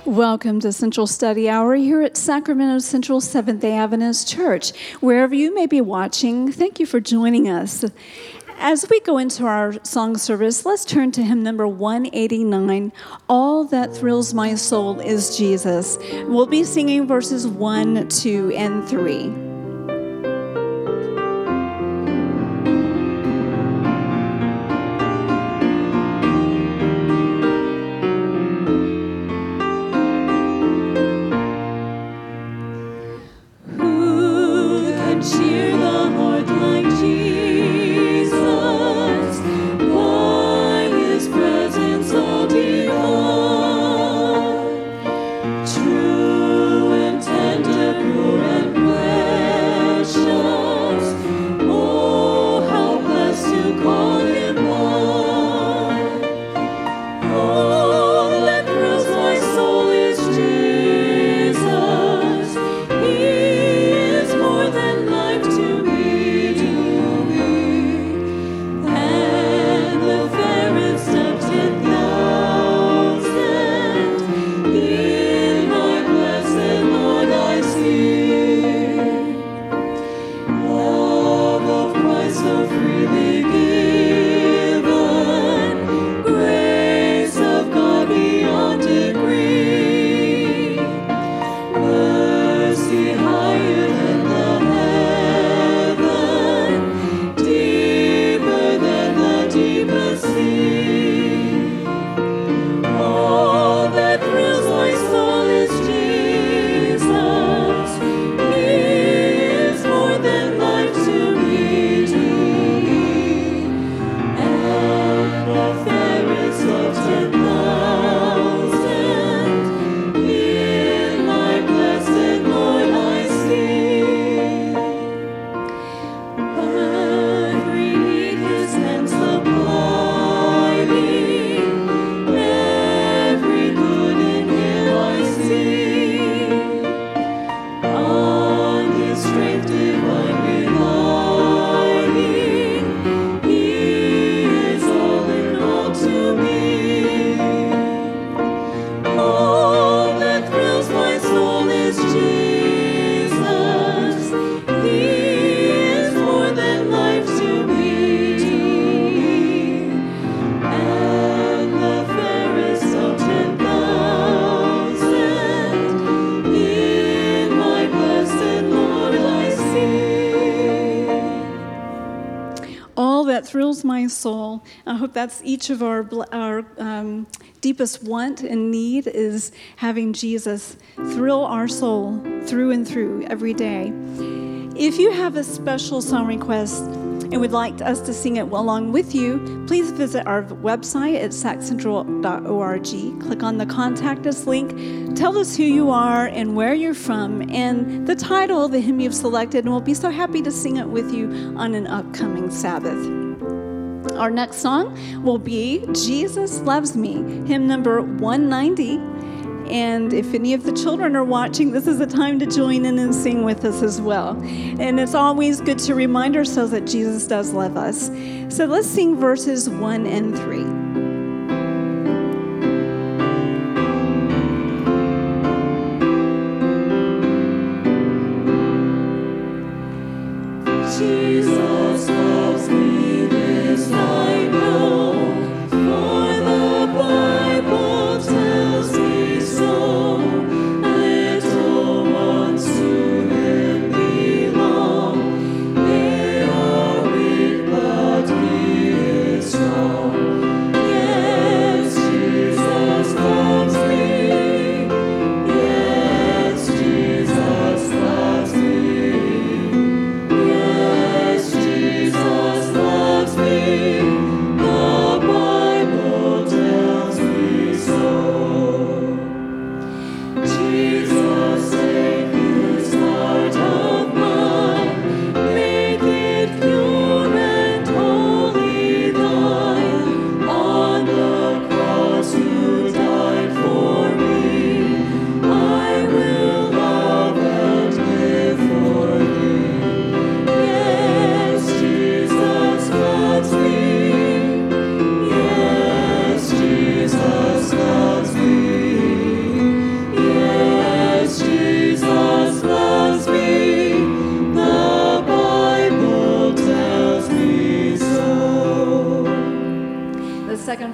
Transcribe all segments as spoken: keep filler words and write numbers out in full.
Welcome to Central Study Hour here at Sacramento Central Seventh-day Adventist Church. Wherever you may be watching, thank you for joining us. As we go into our song service, let's turn to hymn number one eighty-nine, All That Thrills My Soul is Jesus. We'll be singing verses one, two, and three. Thrills my soul. I hope that's each of our our um, deepest want and need, is having Jesus thrill our soul through and through every day. If you have a special song request and would like us to sing it along with you, please visit our website at sac central dot org. Click on the Contact Us link. Tell us who you are and where you're from and the title of the hymn you've selected, and we'll be so happy to sing it with you on an upcoming Sabbath. Our next song will be Jesus Loves Me, hymn number one ninety. And if any of the children are watching, this is the time to join in and sing with us as well. And it's always good to remind ourselves that Jesus does love us. So let's sing verses one and three. Jesus loves me, this I know, for the Bible tells me so. Little ones to him belong. They are weak, but he is strong.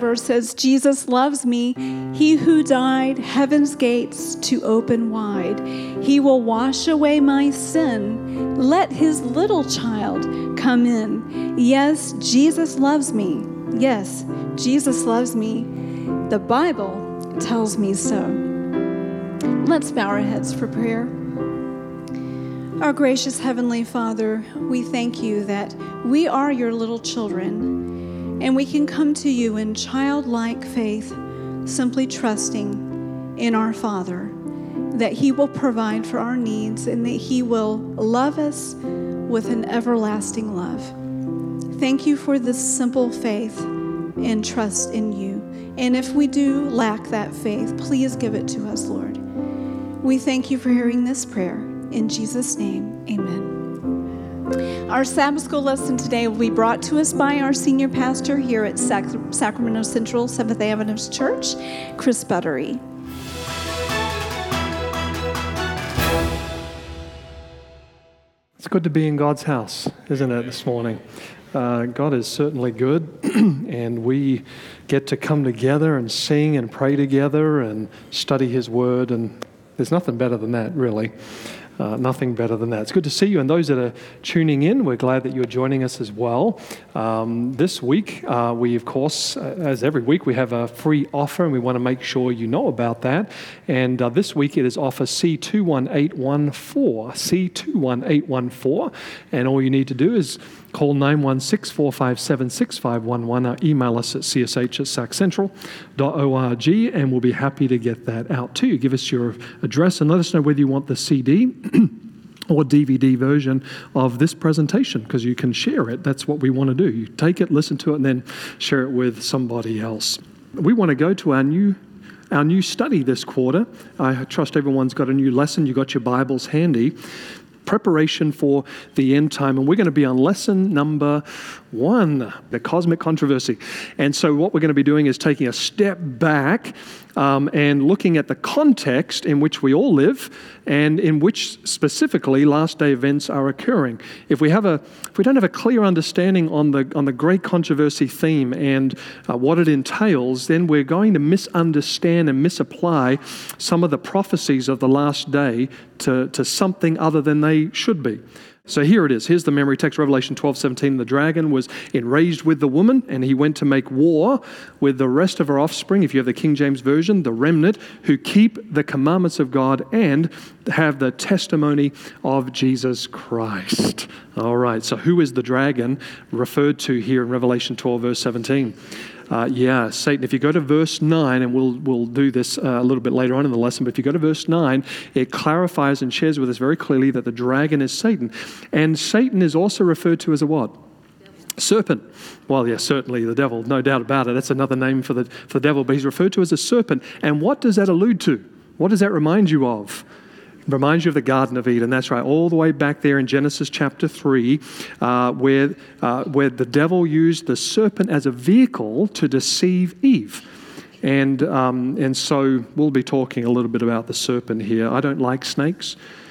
verse says, Jesus loves me, he who died, heaven's gates to open wide. He will wash away my sin. Let his little child come in. Yes, Jesus loves me. Yes, Jesus loves me. The Bible tells me so. Let's bow our heads for prayer. Our gracious Heavenly Father, we thank you that we are your little children, and we can come to you in childlike faith, simply trusting in our Father, that he will provide for our needs and that he will love us with an everlasting love. Thank you for this simple faith and trust in you. And if we do lack that faith, please give it to us, Lord. We thank you for hearing this prayer. In Jesus' name, amen. Our Sabbath School lesson today will be brought to us by our senior pastor here at Sac- Sacramento Central Seventh-day Adventist Church, Chris Buttery. It's good to be in God's house, isn't it, this morning? Uh, God is certainly good, and we get to come together and sing and pray together and study His Word, and there's nothing better than that, really. Uh, nothing better than that. It's good to see you. And those that are tuning in, we're glad that you're joining us as well. Um, this week, uh, we, of course, uh, as every week, we have a free offer, and we want to make sure you know about that. And uh, this week, it is offer C two one eight one four, C two one eight one four. And all you need to do is call nine one six, four five seven, six five one one or email us at c s h at sac central dot org, and we'll be happy to get that out to you. Give us your address and let us know whether you want the C D or D V D version of this presentation, because you can share it. That's what we want to do. You take it, listen to it, and then share it with somebody else. We want to go to our new our new study this quarter. I trust everyone's got a new lesson. You got your Bibles handy. Preparation for the end time, and we're going to be on lesson number one, the cosmic controversy. And so what we're going to be doing is taking a step back um, and looking at the context in which we all live and in which specifically last day events are occurring. If we have a, if we don't have a clear understanding on the on the great controversy theme and uh, what it entails, then we're going to misunderstand and misapply some of the prophecies of the last day to, to something other than they should be. So here it is. Here's the memory text, Revelation twelve seventeen. The dragon was enraged with the woman, and he went to make war with the rest of her offspring, if you have the King James Version, the remnant, who keep the commandments of God and have the testimony of Jesus Christ. All right, so who is the dragon referred to here in Revelation twelve, verse seventeen? Uh, yeah, Satan. If you go to verse nine, and we'll we'll do this uh, a little bit later on in the lesson, but if you go to verse nine, it clarifies and shares with us very clearly that the dragon is Satan. And Satan is also referred to as a what? Serpent. Well, yes, certainly the devil, no doubt about it. That's another name for the, for the devil, but he's referred to as a serpent. And what does that allude to? What does that remind you of? Reminds you of the Garden of Eden. That's right, all the way back there in Genesis chapter three, uh, where uh, where the devil used the serpent as a vehicle to deceive Eve. And um, and so we'll be talking a little bit about the serpent here. I don't like snakes.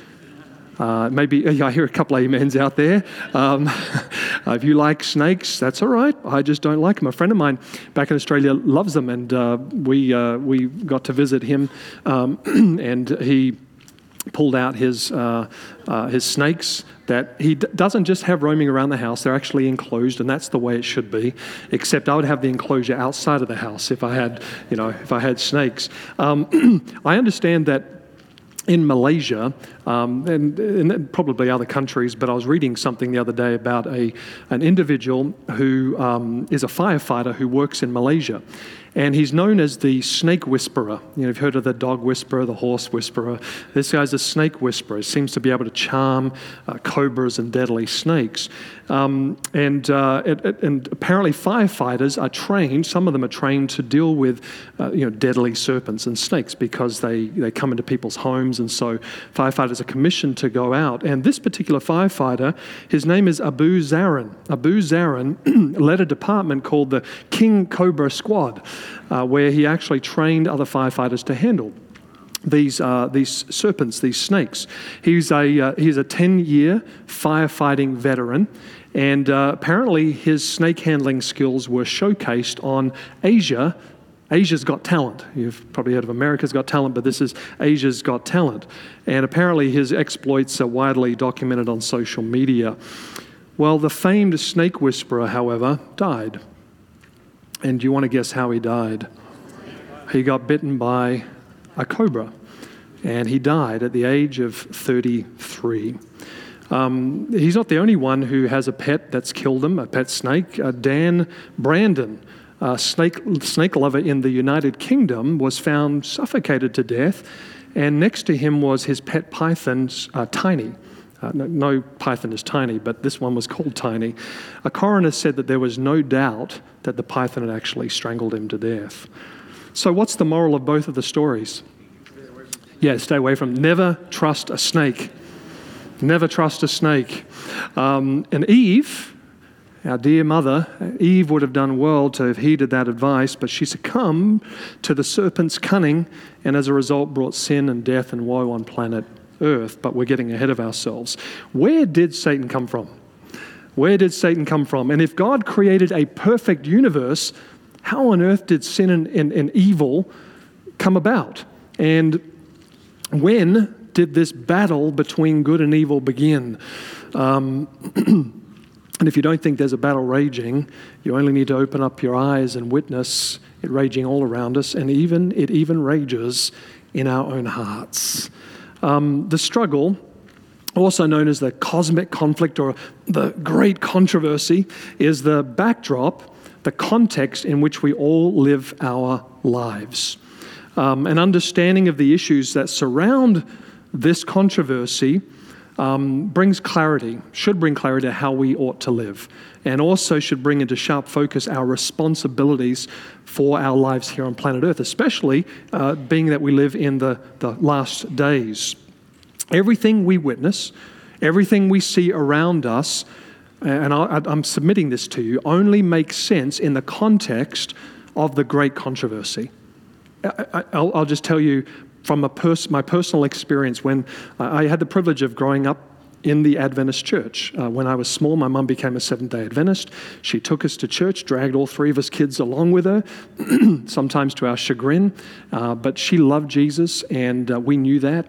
Uh, maybe I hear a couple of amens out there. Um, if you like snakes, that's all right. I just don't like them. A friend of mine back in Australia loves them, and uh, we uh, we got to visit him, um, and he pulled out his uh, uh, his snakes that he d- doesn't just have roaming around the house. They're actually enclosed, and that's the way it should be. Except I would have the enclosure outside of the house if I had, you know, if I had snakes. Um, I understand that in Malaysia, um, and, and probably other countries, but I was reading something the other day about a an individual who um, is a firefighter who works in Malaysia. And he's known as the snake whisperer. You know, you've heard of the dog whisperer, the horse whisperer. This guy's a snake whisperer. He seems to be able to charm uh, cobras and deadly snakes. Um, and, uh, it, it, and apparently firefighters are trained, some of them are trained to deal with uh, you know, deadly serpents and snakes because they, they come into people's homes. And so firefighters are commissioned to go out. And this particular firefighter, his name is Abu Zarin. Abu Zarin led a department called the King Cobra Squad, Uh, where he actually trained other firefighters to handle these uh, these serpents, these snakes. He's a uh, he's a ten-year firefighting veteran, and uh, apparently his snake handling skills were showcased on Asia. Asia's Got Talent. You've probably heard of America's Got Talent, but this is Asia's Got Talent. And apparently his exploits are widely documented on social media. Well, the famed snake whisperer, however, died. And do you want to guess how he died? He got bitten by a cobra, and he died at the age of thirty-three. Um, he's not the only one who has a pet that's killed him, a pet snake. Uh, Dan Brandon, a snake, snake lover in the United Kingdom, was found suffocated to death, and next to him was his pet python, uh, Tiny. Uh, no, no python is tiny, but this one was called Tiny. A coroner said that there was no doubt that the python had actually strangled him to death. So what's the moral of both of the stories? Yeah, stay away from, never trust a snake. Never trust a snake. Um, and Eve, our dear mother, Eve would have done well to have heeded that advice, but she succumbed to the serpent's cunning, and as a result brought sin and death and woe on planet Earth. But we're getting ahead of ourselves. Where did Satan come from? Where did Satan come from? And if God created a perfect universe, how on earth did sin and, and, and evil come about? And when did this battle between good and evil begin? Um, and if you don't think there's a battle raging, you only need to open up your eyes and witness it raging all around us, and even it even rages in our own hearts. Um, the struggle, also known as the cosmic conflict or the great controversy, is the backdrop, the context in which we all live our lives. Um, an understanding of the issues that surround this controversy um, brings clarity, should bring clarity to how we ought to live, and also should bring into sharp focus our responsibilities for our lives here on planet Earth, especially uh, being that we live in the, the last days. Everything we witness, everything we see around us, and I, I'm submitting this to you, only makes sense in the context of the great controversy. I, I'll, I'll just tell you from a pers- my personal experience when I had the privilege of growing up in the Adventist church. Uh, when I was small, my mum became a Seventh-day Adventist. She took us to church, dragged all three of us kids along with her, sometimes to our chagrin, uh, but she loved Jesus, and uh, we knew that.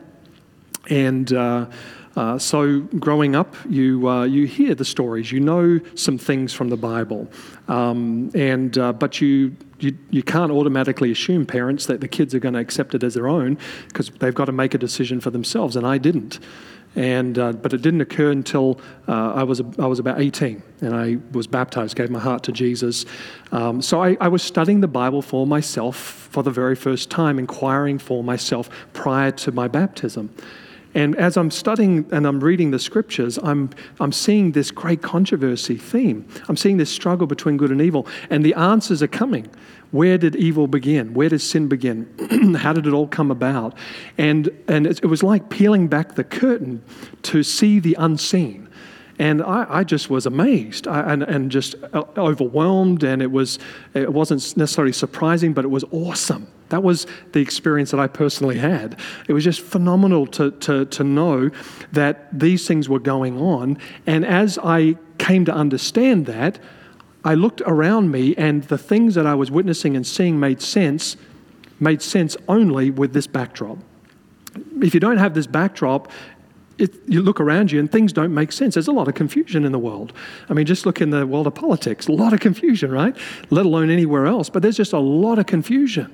And uh, uh, so growing up, you uh, you hear the stories, you know some things from the Bible, um, and uh, but you, you you can't automatically assume, parents, that the kids are going to accept it as their own, because they've got to make a decision for themselves, and I didn't. And uh, but it didn't occur until uh, I was I was about eighteen, and I was baptized, gave my heart to Jesus. Um, so I, I was studying the Bible for myself for the very first time, inquiring for myself prior to my baptism. And as I'm studying and I'm reading the scriptures, I'm I'm seeing this great controversy theme. I'm seeing this struggle between good and evil, and the answers are coming. Where did evil begin? Where did sin begin? How did it all come about? And and it, it was like peeling back the curtain to see the unseen. And I, I just was amazed I, and, and just overwhelmed, and it was it wasn't necessarily surprising, but it was awesome. That was the experience that I personally had. It was just phenomenal to, to, to know that these things were going on. And as I came to understand that, I looked around me, and the things that I was witnessing and seeing made sense, made sense only with this backdrop. If you don't have this backdrop, It, you look around you and things don't make sense. There's a lot of confusion in the world. I mean, just look in the world of politics, a lot of confusion, right? Let alone anywhere else. But there's just a lot of confusion.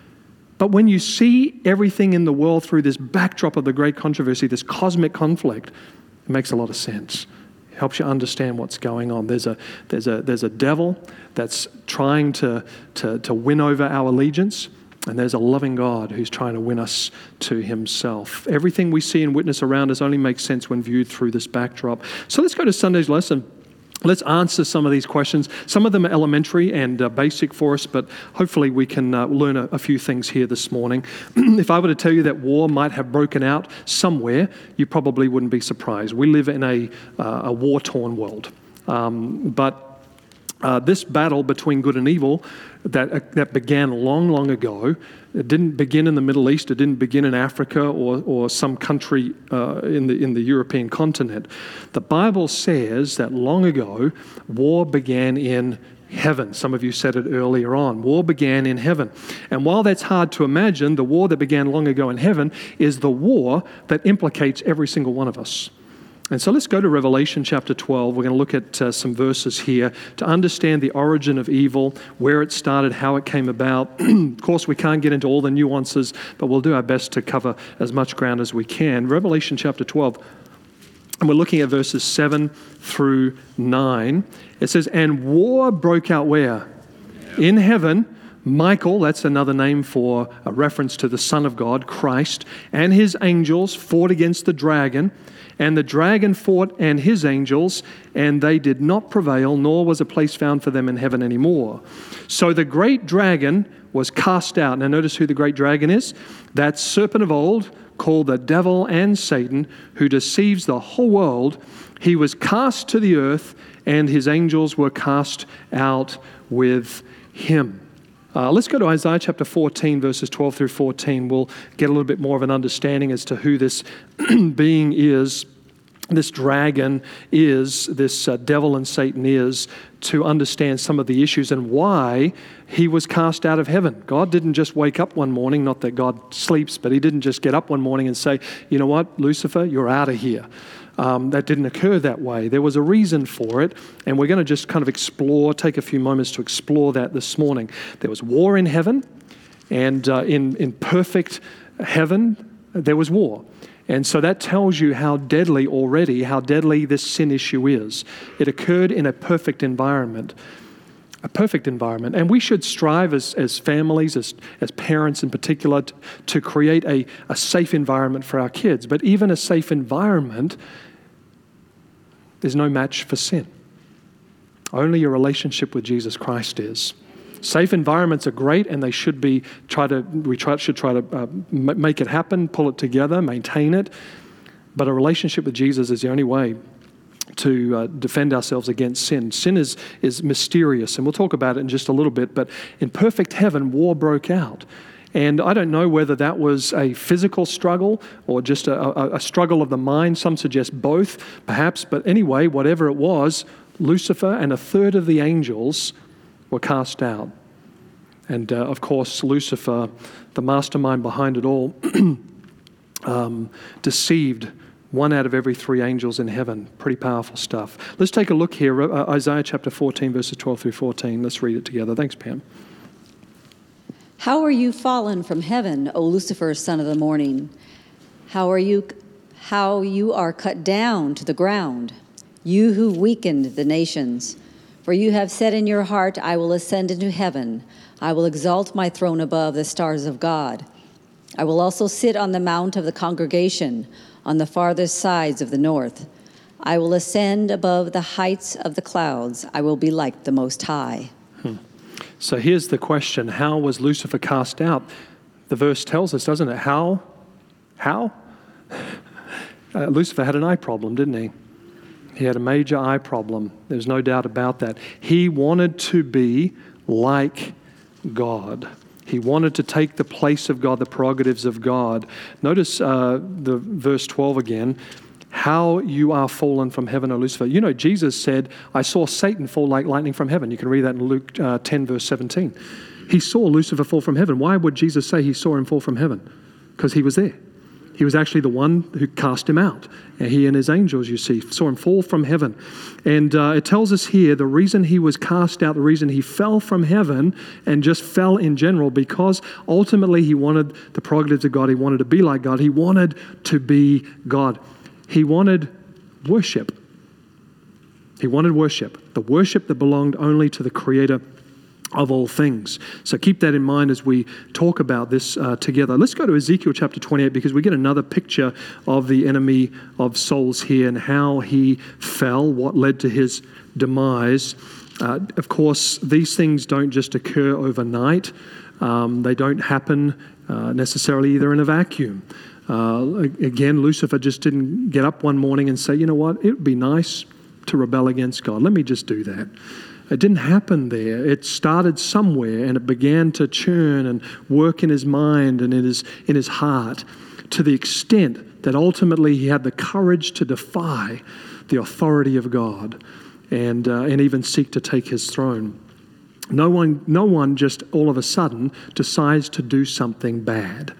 But when you see everything in the world through this backdrop of the great controversy, this cosmic conflict, it makes a lot of sense. It helps you understand what's going on. There's a there's a there's a devil that's trying to to to win over our allegiance. And there's a loving God who's trying to win us to himself. Everything we see and witness around us only makes sense when viewed through this backdrop. So let's go to Sunday's lesson. Let's answer some of these questions. Some of them are elementary and uh, basic for us, but hopefully we can uh, learn a, a few things here this morning. If I were to tell you that war might have broken out somewhere, you probably wouldn't be surprised. We live in a, uh, a war-torn world. Um, but Uh, this battle between good and evil that, uh, that began long, long ago, it didn't begin in the Middle East, it didn't begin in Africa or, or some country uh, in, the, in the European continent. The Bible says that long ago, war began in heaven. Some of you said it earlier on. War began in heaven. And while that's hard to imagine, the war that began long ago in heaven is the war that implicates every single one of us. And so let's go to Revelation chapter twelve. We're going to look at uh, some verses here to understand the origin of evil, where it started, how it came about. Of course, we can't get into all the nuances, but we'll do our best to cover as much ground as we can. Revelation chapter twelve, and we're looking at verses seven through nine. It says, "And war broke out where? In heaven. Michael," that's another name for a reference to the Son of God, Christ, "and his angels fought against the dragon. And the dragon fought and his angels, and they did not prevail, nor was a place found for them in heaven anymore. So the great dragon was cast out." Now notice who the great dragon is. That serpent of old, called the devil and Satan, who deceives the whole world. He was cast to the earth, and his angels were cast out with him. Uh, let's go to Isaiah chapter fourteen, verses twelve through fourteen. We'll get a little bit more of an understanding as to who this being is, this dragon is, this uh, devil and Satan is, to understand some of the issues and why he was cast out of heaven. God didn't just wake up one morning, not that God sleeps, but he didn't just get up one morning and say, "You know what, Lucifer, you're out of here." Um, that didn't occur that way. There was a reason for it, and we're going to just kind of explore, take a few moments to explore that this morning. There was war in heaven, and uh, in, in perfect heaven, there was war. And so that tells you how deadly already, how deadly this sin issue is. It occurred in a perfect environment. A perfect environment. And we should strive as, as families, as, as parents in particular, to, to create a, a safe environment for our kids. But even a safe environment is no match for sin. Only your relationship with Jesus Christ is. Safe environments are great, and they should be, try to, we try, should try to uh, make it happen, pull it together, maintain it. But a relationship with Jesus is the only way to uh, defend ourselves against sin. Sin is, is mysterious, and we'll talk about it in just a little bit, but in perfect heaven, war broke out. And I don't know whether that was a physical struggle or just a, a, a struggle of the mind. Some suggest both, perhaps, but anyway, whatever it was, Lucifer and a third of the angels were cast out. And uh, of course, Lucifer, the mastermind behind it all, um, deceived one out of every three angels in heaven. Pretty powerful stuff. Let's take a look here. Uh, Isaiah chapter fourteen, verses twelve through fourteen. Let's read it together. Thanks, Pam. "How are you fallen from heaven, O Lucifer, son of the morning? How are you, how you are cut down to the ground, you who weakened the nations. For you have said in your heart, I will ascend into heaven. I will exalt my throne above the stars of God. I will also sit on the mount of the congregation, on the farthest sides of the north. I will ascend above the heights of the clouds. I will be like the Most High." Hmm. So here's the question. How was Lucifer cast out? The verse tells us, doesn't it? How? How? Uh, Lucifer had an eye problem, didn't he? He had a major eye problem. There's no doubt about that. He wanted to be like God. He wanted to take the place of God, the prerogatives of God. Notice uh, the verse twelve again. "How you are fallen from heaven, O Lucifer." You know, Jesus said, "I saw Satan fall like lightning from heaven." You can read that in Luke uh, ten, verse seventeen. He saw Lucifer fall from heaven. Why would Jesus say he saw him fall from heaven? Because he was there. He was actually the one who cast him out. And he and his angels, you see, saw him fall from heaven. And uh, it tells us here the reason he was cast out, the reason he fell from heaven and just fell in general, because ultimately he wanted the prerogatives of God. He wanted to be like God. He wanted to be God. He wanted worship. He wanted worship, the worship that belonged only to the Creator of all things. So keep that in mind as we talk about this uh, together. Let's go to Ezekiel chapter twenty-eight, because we get another picture of the enemy of souls here and how he fell, what led to his demise. Uh, of course, these things don't just occur overnight. Um, they don't happen uh, necessarily either in a vacuum. Uh, again, Lucifer just didn't get up one morning and say, you know what, it would be nice to rebel against God. Let me just do that. It didn't happen there. It started somewhere, and it began to churn and work in his mind and in his, in his heart, to the extent that ultimately he had the courage to defy the authority of God and, uh, and even seek to take his throne. No one, no one just all of a sudden decides to do something bad.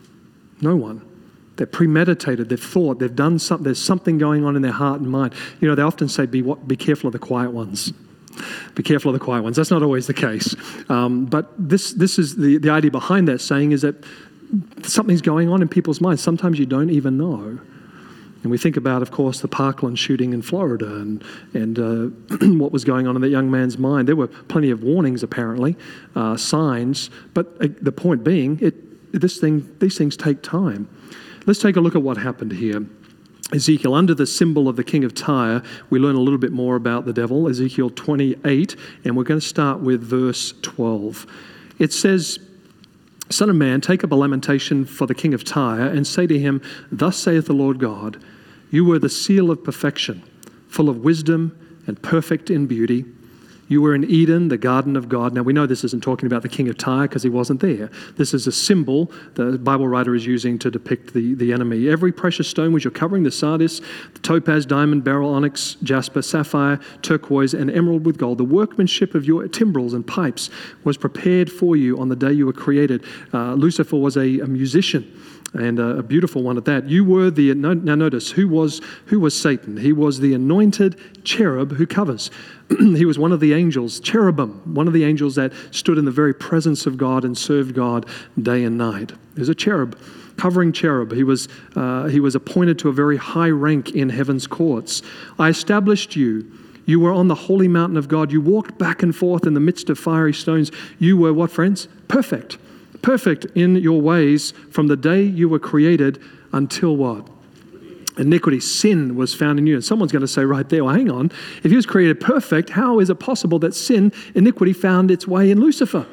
No one. They're premeditated, they've thought, they've done something, there's something going on in their heart and mind. You know, they often say, be, be careful of the quiet ones. Be careful of the quiet ones. That's not always the case. Um, but this this is the, the idea behind that saying is that something's going on in people's minds. Sometimes you don't even know. And we think about, of course, the Parkland shooting in Florida and, and uh, what was going on in that young man's mind. There were plenty of warnings, apparently, uh, signs. But uh, the point being, it, this thing, these things take time. Let's take a look at what happened here. Ezekiel, under the symbol of the king of Tyre, we learn a little bit more about the devil. Ezekiel twenty-eight, and we're going to start with verse twelve. It says, Son of man, take up a lamentation for the king of Tyre, and say to him, Thus saith the Lord God, you were the seal of perfection, full of wisdom and perfect in beauty. You were in Eden, the garden of God. Now, we know this isn't talking about the king of Tyre because he wasn't there. This is a symbol the Bible writer is using to depict the, the enemy. Every precious stone was your covering, the sardius, the topaz, diamond, beryl, onyx, jasper, sapphire, turquoise, and emerald with gold. The workmanship of your timbrels and pipes was prepared for you on the day you were created. Uh, Lucifer was a, a musician, and a, a beautiful one at that. You were the, now notice, who was, who was Satan? He was the anointed cherub who covers. He was one of the angels, cherubim, one of the angels that stood in the very presence of God and served God day and night. He was a cherub, covering cherub. He was, uh, he was appointed to a very high rank in heaven's courts. I established you. You were on the holy mountain of God. You walked back and forth in the midst of fiery stones. You were what, friends? Perfect. Perfect in your ways from the day you were created until what? Iniquity, sin was found in you. And someone's going to say right there, well, hang on. If he was created perfect, how is it possible that sin, iniquity found its way in Lucifer?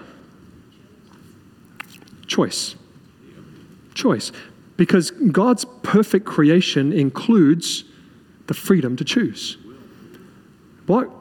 Choice. Choice. Because God's perfect creation includes the freedom to choose. What?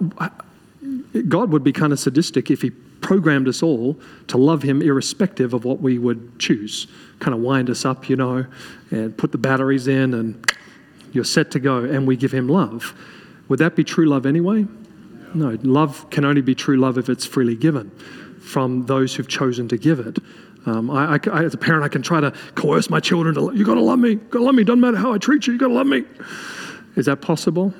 God would be kind of sadistic if he programmed us all to love him irrespective of what we would choose. Kind of wind us up, you know, and put the batteries in and you're set to go, and we give him love. Would that be true love anyway? No. Love can only be true love if it's freely given from those who've chosen to give it. Um, I, I, I, as a parent, I can try to coerce my children to, you got to love me, got to love me, doesn't matter how I treat you, you got to love me. Is that possible?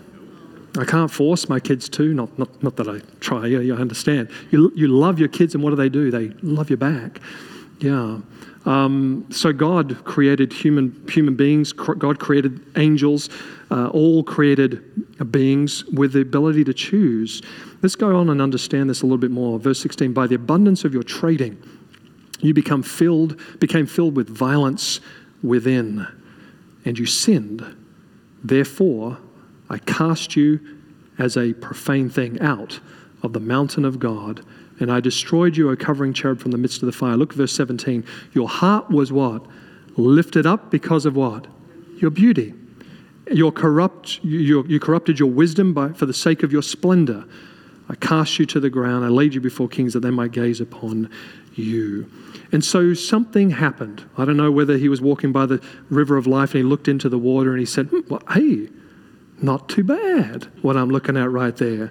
I can't force my kids to, not not, not that I try, yeah, yeah, I understand. You, you love your kids, and what do they do? They love you back. Yeah. Um, so God created human human beings. God created angels, uh, all created beings with the ability to choose. Let's go on and understand this a little bit more. Verse sixteen, by the abundance of your trading, you become filled, became filled with violence within, and you sinned. Therefore, I cast you as a profane thing out of the mountain of God, and I destroyed you, O covering cherub, from the midst of the fire. Look, verse seventeen. Your heart was what? Lifted up because of what? Your beauty. Your corrupt, you, you corrupted your wisdom by, for the sake of your splendor. I cast you to the ground. I laid you before kings that they might gaze upon you. And so something happened. I don't know whether he was walking by the river of life and he looked into the water and he said, hmm, well, hey, not too bad what I'm looking at right there.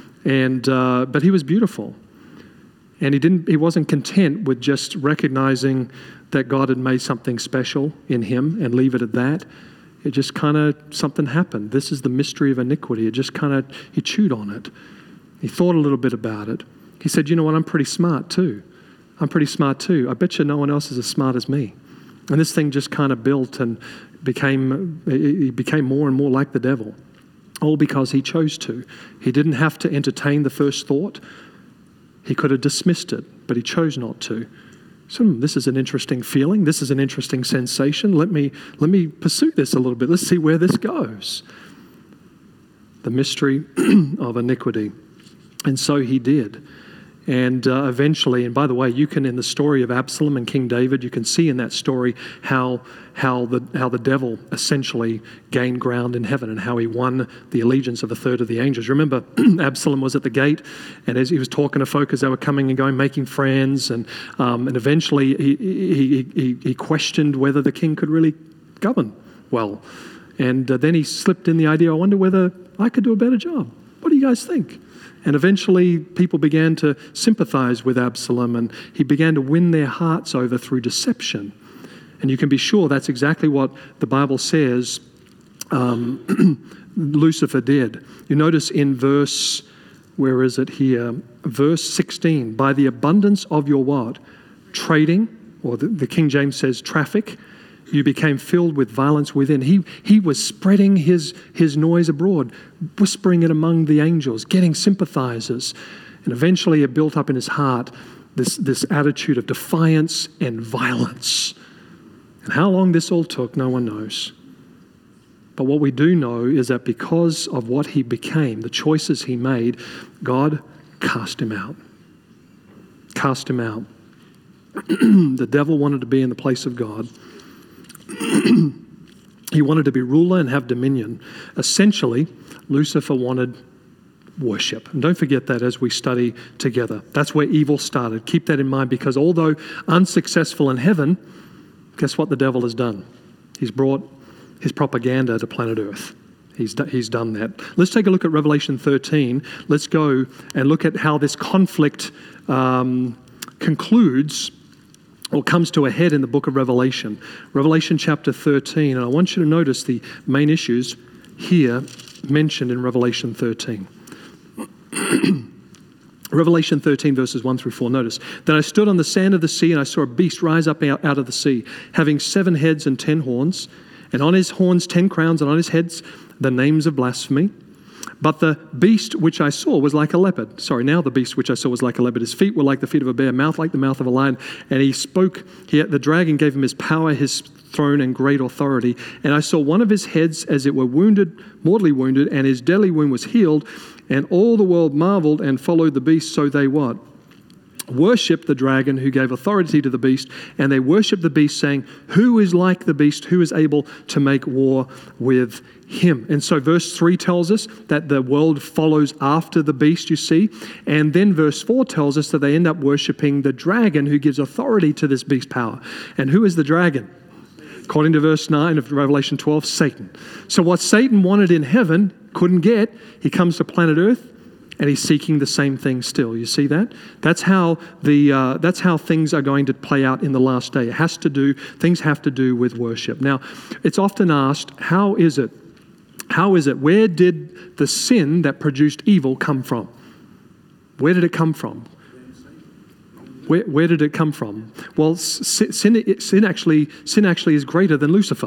And uh, but he was beautiful. And he didn't. He wasn't content with just recognizing that God had made something special in him and leave it at that. It just kind of, something happened. This is the mystery of iniquity. It just kind of, he chewed on it. He thought a little bit about it. He said, you know what, I'm pretty smart too. I'm pretty smart too. I bet you no one else is as smart as me. And this thing just kind of built and became, he became more and more like the devil. All because he chose to. He didn't have to entertain the first thought. He could have dismissed it, but he chose not to. So this is an interesting feeling. This is an interesting sensation. Let me, let me pursue this a little bit. Let's see where this goes. The mystery of iniquity. And so he did. And uh, eventually, and by the way, you can, in the story of Absalom and King David, you can see in that story how how the how the devil essentially gained ground in heaven and how he won the allegiance of a third of the angels. Remember, Absalom was at the gate, and as he was talking to folk as they were coming and going, making friends, and um, and eventually he, he he he questioned whether the king could really govern well, and uh, then he slipped in the idea, I wonder whether I could do a better job. What do you guys think? And eventually people began to sympathize with Absalom, and he began to win their hearts over through deception. And you can be sure that's exactly what the Bible says um, Lucifer did. You notice in verse, where is it here? Verse sixteen, by the abundance of your what? Trading, or the, the King James says traffic, you became filled with violence within. He he was spreading his, his noise abroad, whispering it among the angels, getting sympathizers. And eventually it built up in his heart this, this attitude of defiance and violence. And how long this all took, no one knows. But what we do know is that because of what he became, the choices he made, God cast him out. Cast him out. The devil wanted to be in the place of God. He wanted to be ruler and have dominion. Essentially, Lucifer wanted worship. And don't forget that as we study together. That's where evil started. Keep that in mind, because although unsuccessful in heaven, guess what the devil has done? He's brought his propaganda to planet Earth. He's, he's done that. Let's take a look at Revelation thirteen. Let's go and look at how this conflict um, concludes or comes to a head in the book of Revelation. Revelation chapter thirteen. And I want you to notice the main issues here mentioned in Revelation thirteen. Revelation thirteen, verses one through four. Notice, then I stood on the sand of the sea, and I saw a beast rise up out, out of the sea, having seven heads and ten horns, and on his horns ten crowns, and on his heads the names of blasphemy. But the beast which I saw was like a leopard. Sorry, now the beast which I saw was like a leopard. His feet were like the feet of a bear, mouth like the mouth of a lion. And he spoke, he, the dragon gave him his power, his throne, and great authority. And I saw one of his heads as it were wounded, mortally wounded, and his deadly wound was healed. And all the world marveled and followed the beast. So they what? Worshipped the dragon who gave authority to the beast, and they worshipped the beast, saying, who is like the beast? Who is able to make war with him? And so verse three tells us that the world follows after the beast, you see. And then verse four tells us that they end up worshipping the dragon who gives authority to this beast power. And who is the dragon? According to verse nine of Revelation twelve, Satan. So what Satan wanted in heaven, couldn't get, he comes to planet Earth, and he's seeking the same thing still. You see that? That's how the uh, that's how things are going to play out in the last day. It has to do things have to do with worship. Now, it's often asked, how is it? How is it? Where did the sin that produced evil come from? Where did it come from? Where, where did it come from? Well, sin, sin actually sin actually is greater than Lucifer.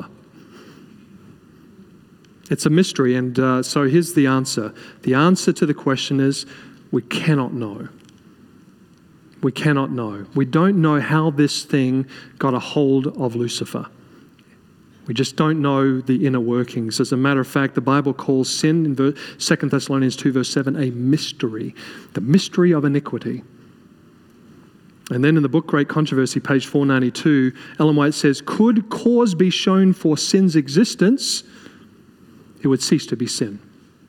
It's a mystery, and uh, so here's the answer. The answer to the question is, we cannot know. We cannot know. We don't know how this thing got a hold of Lucifer. We just don't know the inner workings. As a matter of fact, the Bible calls sin in Second Thessalonians two, verse seven, a mystery. The mystery of iniquity. And then in the book Great Controversy, page four ninety-two, Ellen White says, could cause be shown for sin's existence, it would cease to be sin.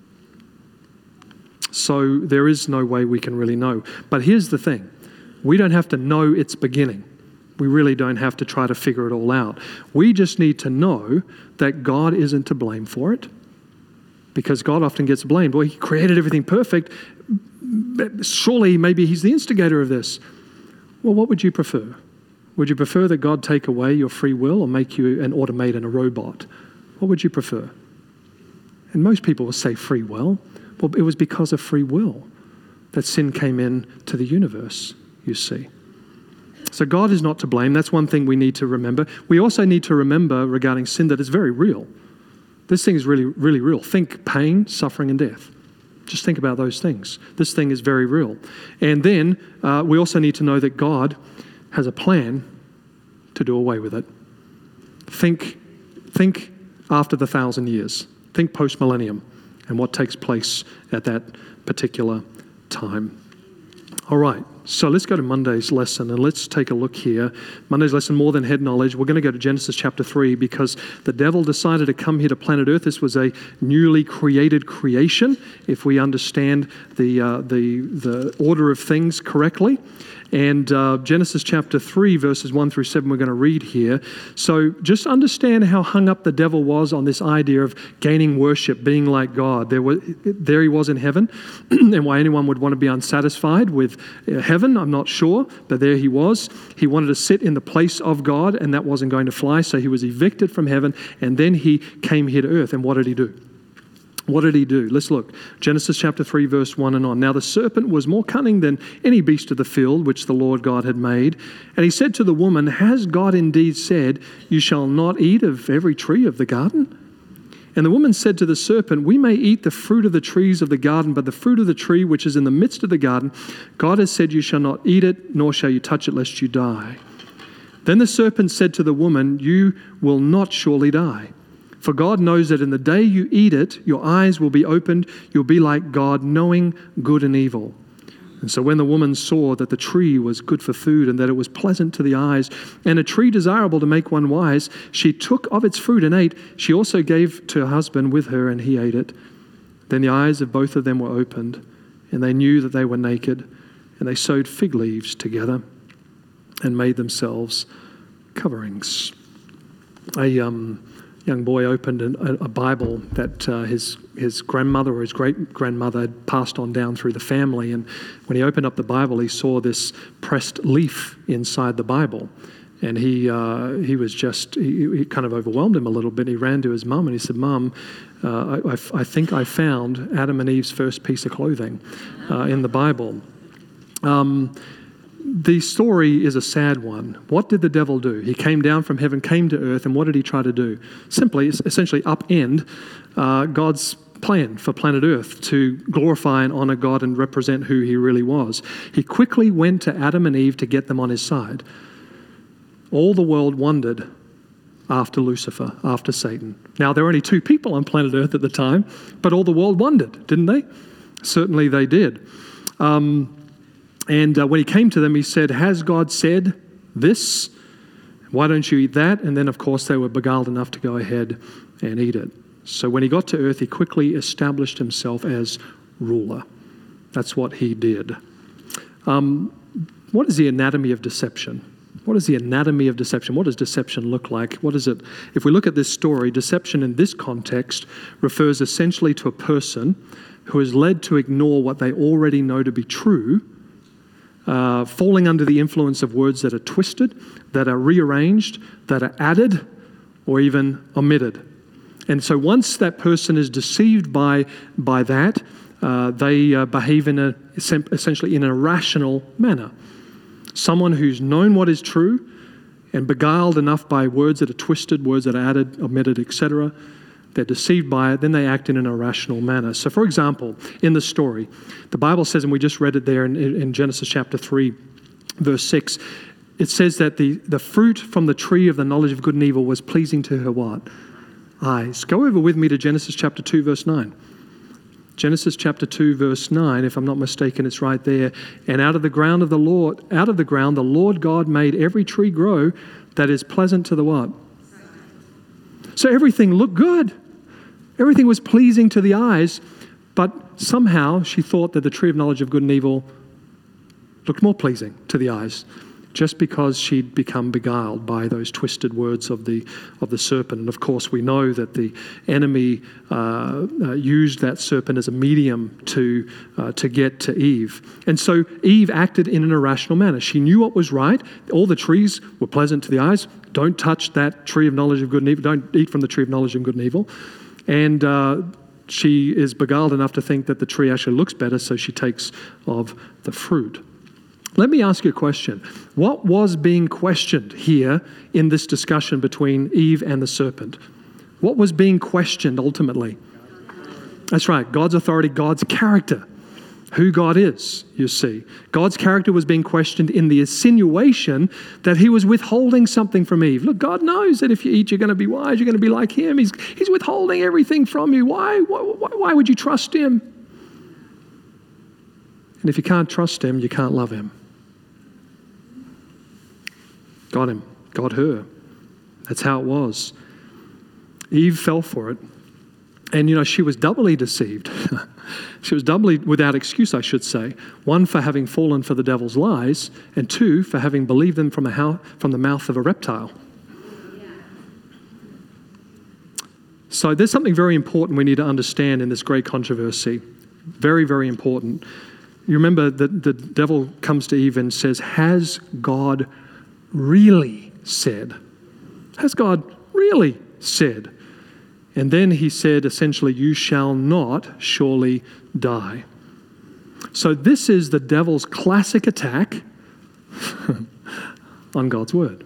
So there is no way we can really know. But here's the thing. We don't have to know its beginning. We really don't have to try to figure it all out. We just need to know that God isn't to blame for it, because God often gets blamed. Well, he created everything perfect. Surely maybe he's the instigator of this. Well, what would you prefer? Would you prefer that God take away your free will or make you an automaton and a robot? What would you prefer? And most people will say free will. Well, it was because of free will that sin came in to the universe, you see. So God is not to blame. That's one thing we need to remember. We also need to remember regarding sin that it's very real. This thing is really, really real. Think pain, suffering, and death. Just think about those things. This thing is very real. And then uh, we also need to know that God has a plan to do away with it. Think, think after the thousand years. Think post-millennium and what takes place at that particular time. All right, So let's go to Monday's lesson and let's take a look here. Monday's lesson, More Than Head Knowledge. We're going to go to Genesis chapter three because the devil decided to come here to planet Earth. This was a newly created creation, if we understand the uh, the the order of things correctly. And uh, Genesis chapter three, verses one through seven, we're going to read here. So just understand how hung up the devil was on this idea of gaining worship, being like God. There, was, there he was in heaven, and why anyone would want to be unsatisfied with heaven, I'm not sure, but there he was. He wanted to sit in the place of God, and that wasn't going to fly, so he was evicted from heaven, and then he came here to earth. And what did he do? What did he do? Let's look. Genesis chapter three, verse one and on. Now the serpent was more cunning than any beast of the field which the Lord God had made. And he said to the woman, has God indeed said, you shall not eat of every tree of the garden? And the woman said to the serpent, we may eat the fruit of the trees of the garden, but the fruit of the tree which is in the midst of the garden, God has said, you shall not eat it, nor shall you touch it, lest you die. Then the serpent said to the woman, you will not surely die. For God knows that in the day you eat it, your eyes will be opened, you'll be like God, knowing good and evil. And so when the woman saw that the tree was good for food and that it was pleasant to the eyes and a tree desirable to make one wise, she took of its fruit and ate. She also gave to her husband with her, and he ate it. Then the eyes of both of them were opened, and they knew that they were naked, and they sewed fig leaves together and made themselves coverings. A um, young boy opened an, a, a Bible that uh, his his grandmother or his great-grandmother had passed on down through the family. And when he opened up the Bible, he saw this pressed leaf inside the Bible. And he uh, he was just, he, he kind of overwhelmed him a little bit. He ran to his mum and he said, Mum, uh, I, I, I think I found Adam and Eve's first piece of clothing uh, in the Bible. Um, The story is a sad one. What did the devil do? He came down from heaven, came to earth, and what did he try to do? Simply, essentially upend uh, God's plan for planet Earth to glorify and honor God and represent who he really was. He quickly went to Adam and Eve to get them on his side. All the world wondered after Lucifer, after Satan. Now, there were only two people on planet Earth at the time, but all the world wondered, didn't they? Certainly they did. Um, And uh, when he came to them, he said, has God said this? Why don't you eat that? And then, of course, they were beguiled enough to go ahead and eat it. So when he got to earth, he quickly established himself as ruler. That's what he did. Um, what is the anatomy of deception? What is the anatomy of deception? What does deception look like? What is it? If we look at this story, deception in this context refers essentially to a person who is led to ignore what they already know to be true, Uh, falling under the influence of words that are twisted, that are rearranged, that are added, or even omitted. And so once that person is deceived by, by that, uh, they uh, behave in a, essentially in an irrational manner. Someone who's known what is true and beguiled enough by words that are twisted, words that are added, omitted, et cetera, they're deceived by it, then they act in an irrational manner. So for example, in the story, the Bible says, and we just read it there in, in Genesis chapter three, verse six, it says that the, the fruit from the tree of the knowledge of good and evil was pleasing to her what? Eyes. Go over with me to Genesis chapter two, verse nine. Genesis chapter two, verse nine, if I'm not mistaken, it's right there. And out of the ground of the Lord, out of the ground, the Lord God made every tree grow that is pleasant to the what? So everything looked good. Everything was pleasing to the eyes, but somehow she thought that the tree of knowledge of good and evil looked more pleasing to the eyes, just because she'd become beguiled by those twisted words of the of the serpent. And of course, we know that the enemy uh, uh, used that serpent as a medium to uh, to get to Eve. And so Eve acted in an irrational manner. She knew what was right. All the trees were pleasant to the eyes. Don't touch that tree of knowledge of good and evil. Don't eat from the tree of knowledge of good and evil. And uh, she is beguiled enough to think that the tree actually looks better, so she takes of the fruit. Let me ask you a question. What was being questioned here in this discussion between Eve and the serpent? What was being questioned ultimately? That's right, God's authority, God's character. Who God is, you see. God's character was being questioned in the insinuation that he was withholding something from Eve. Look, God knows that if you eat, you're going to be wise, you're going to be like him. He's, he's withholding everything from you. Why, why, why would you trust him? And if you can't trust him, you can't love him. got him, got her. That's how it was. Eve fell for it. And, you know, she was doubly deceived. She was doubly without excuse, I should say. One, for having fallen for the devil's lies, and two, for having believed them from the, how, from the mouth of a reptile. So there's something very important we need to understand in this great controversy. Very, very important. You remember that the devil comes to Eve and says, has God really said? Has God really said? And then he said, essentially, you shall not surely die. So this is the devil's classic attack on God's word.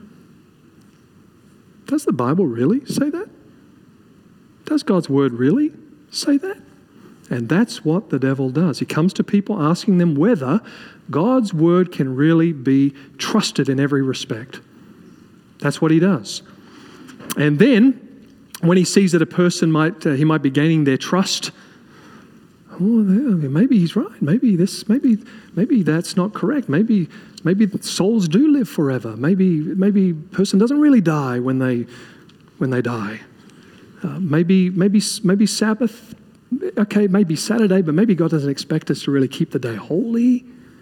Does the Bible really say that? Does God's word really say that? And that's what the devil does. He comes to people asking them whether God's word can really be trusted in every respect. That's what he does. And then, when he sees that a person might, uh, he might be gaining their trust, oh, maybe he's right. Maybe this, maybe, maybe that's not correct. Maybe, maybe souls do live forever. Maybe, maybe a person doesn't really die when they, when they die. Uh, maybe, maybe, maybe Sabbath. Okay, maybe Saturday, but maybe God doesn't expect us to really keep the day holy.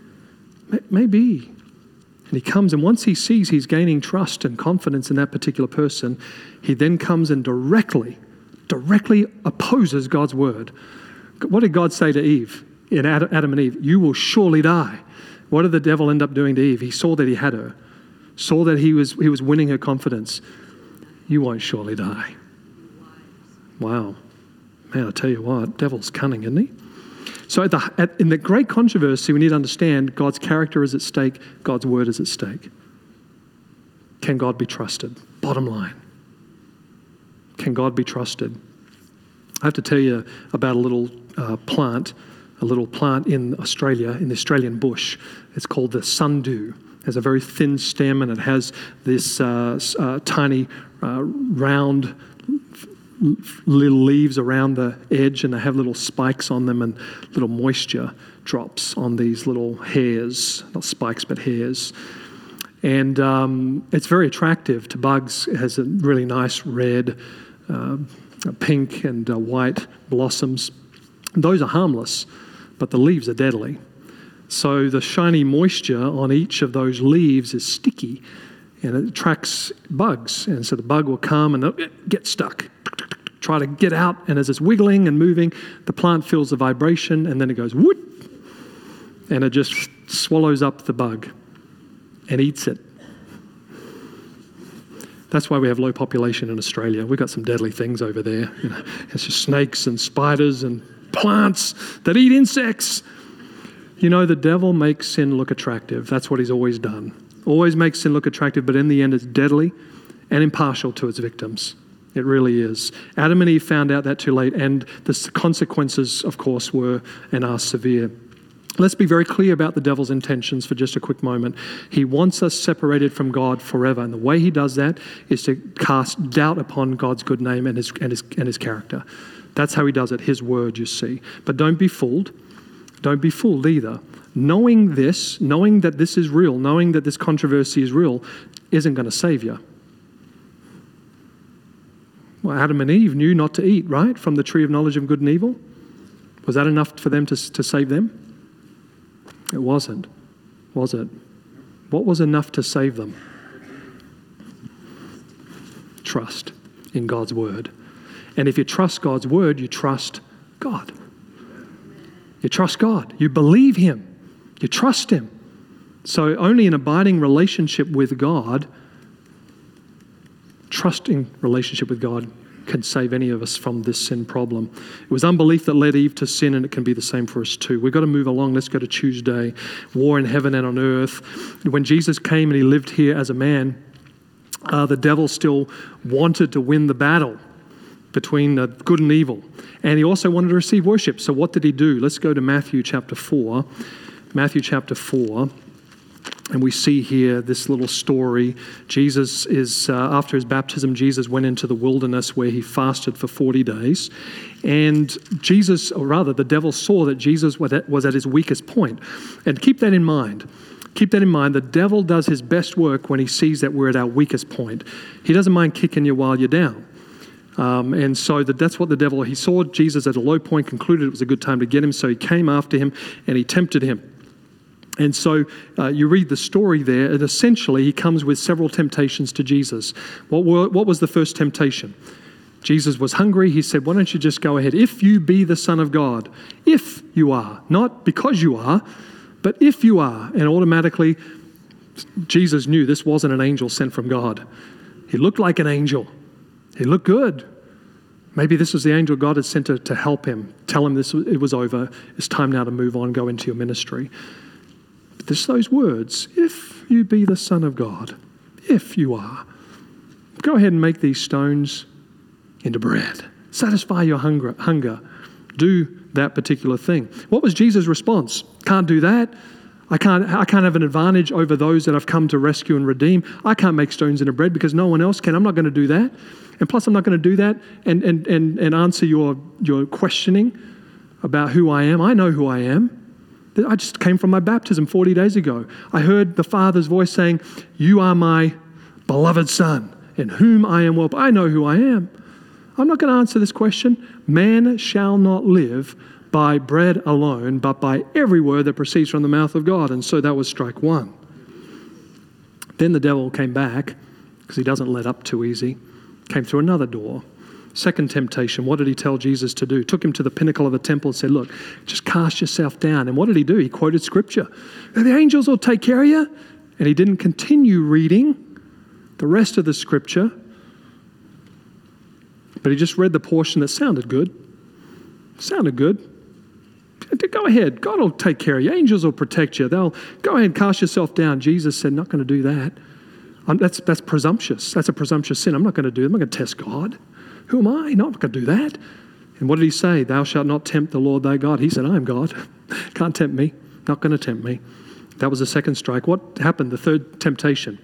Maybe. And he comes, and once he sees he's gaining trust and confidence in that particular person, he then comes and directly, directly opposes God's word. What did God say to Eve, in Adam and Eve? You will surely die. What did the devil end up doing to Eve? He saw that he had her, saw that he was, he was winning her confidence. You won't surely die. Wow. Man, I tell you what, devil's cunning, isn't he? So at the, at, in the great controversy, we need to understand God's character is at stake, God's word is at stake. Can God be trusted? Bottom line. Can God be trusted? I have to tell you about a little uh, plant, a little plant in Australia, in the Australian bush. It's called the sundew. It has a very thin stem, and it has this uh, uh, tiny, uh, round little leaves around the edge, and they have little spikes on them and little moisture drops on these little hairs, not spikes but hairs. And um, it's very attractive to bugs. It has a really nice red, uh, pink and uh, white blossoms. Those are harmless, but the leaves are deadly. So the shiny moisture on each of those leaves is sticky, and it attracts bugs. And so the bug will come and get stuck, try to get out, and as it's wiggling and moving, the plant feels the vibration, and then it goes whoop, and it just swallows up the bug and eats it. That's why we have low population in Australia. We've got some deadly things over there. You know, it's just snakes and spiders and plants that eat insects. You know, the devil makes sin look attractive. That's what he's always done. Always makes sin look attractive, but in the end it's deadly and impartial to its victims. It really is. Adam and Eve found out that too late, and the consequences, of course, were and are severe. Let's be very clear about the devil's intentions for just a quick moment. He wants us separated from God forever, and the way he does that is to cast doubt upon God's good name and his, and his, and his character. That's how he does it, his word, you see. But don't be fooled. Don't be fooled either. Knowing this, knowing that this is real, knowing that this controversy is real, isn't going to save you. Well, Adam and Eve knew not to eat, right, from the tree of knowledge of good and evil. Was that enough for them to, to save them? It wasn't, was it? What was enough to save them? Trust in God's word. And if you trust God's word, you trust God. You trust God. You believe him. You trust him. So only an abiding relationship with God, trusting relationship with God, can save any of us from this sin problem. It was unbelief that led Eve to sin, and it can be the same for us too. We've got to move along. Let's go to Tuesday. War in heaven and on earth. When Jesus came and he lived here as a man, uh, the devil still wanted to win the battle between the good and evil. And he also wanted to receive worship. So what did he do? Let's go to Matthew chapter four. Matthew chapter four. And we see here this little story. Jesus is, uh, after his baptism, Jesus went into the wilderness where he fasted for forty days. And Jesus, or rather the devil saw that Jesus was at, was at his weakest point. And keep that in mind. Keep that in mind. The devil does his best work when he sees that we're at our weakest point. He doesn't mind kicking you while you're down. Um, and so that, that's what the devil, he saw Jesus at a low point, concluded it was a good time to get him, so he came after him and he tempted him. And so uh, you read the story there, and essentially he comes with several temptations to Jesus. What, were, what was the first temptation? Jesus was hungry. He said, why don't you just go ahead? If you be the Son of God, if you are, not because you are, but if you are. And automatically, Jesus knew this wasn't an angel sent from God. He looked like an angel. He looked good. Maybe this was the angel God had sent to, to help him, tell him this it was over. It's time now to move on, go into your ministry. But there's those words, if you be the Son of God, if you are, go ahead and make these stones into bread. Satisfy your hunger. hunger. Do that particular thing. What was Jesus' response? Can't do that. I can't, I can't have an advantage over those that I've come to rescue and redeem. I can't make stones into bread because no one else can. I'm not going to do that. And plus, I'm not going to do that and, and, and, and answer your, your questioning about who I am. I know who I am. I just came from my baptism forty days ago. I heard the Father's voice saying, you are my beloved Son, in whom I am well. I know who I am. I'm not going to answer this question. Man shall not live by bread alone, but by every word that proceeds from the mouth of God. And so that was strike one. Then the devil came back, because he doesn't let up too easy, came through another door. Second temptation, what did he tell Jesus to do? Took him to the pinnacle of the temple and said, look, just cast yourself down. And what did he do? He quoted scripture. The angels will take care of you. And he didn't continue reading the rest of the scripture, but he just read the portion that sounded good. Sounded good. Go ahead. God will take care of you. Angels will protect you. They'll go ahead and cast yourself down. Jesus said, not going to do that. I'm, that's, that's presumptuous. That's a presumptuous sin. I'm not going to do it. I'm not going to test God. Who am I? No, I'm not going to do that. And what did he say? Thou shalt not tempt the Lord thy God. He said, I am God. Can't tempt me. Not going to tempt me. That was the second strike. What happened? The third temptation.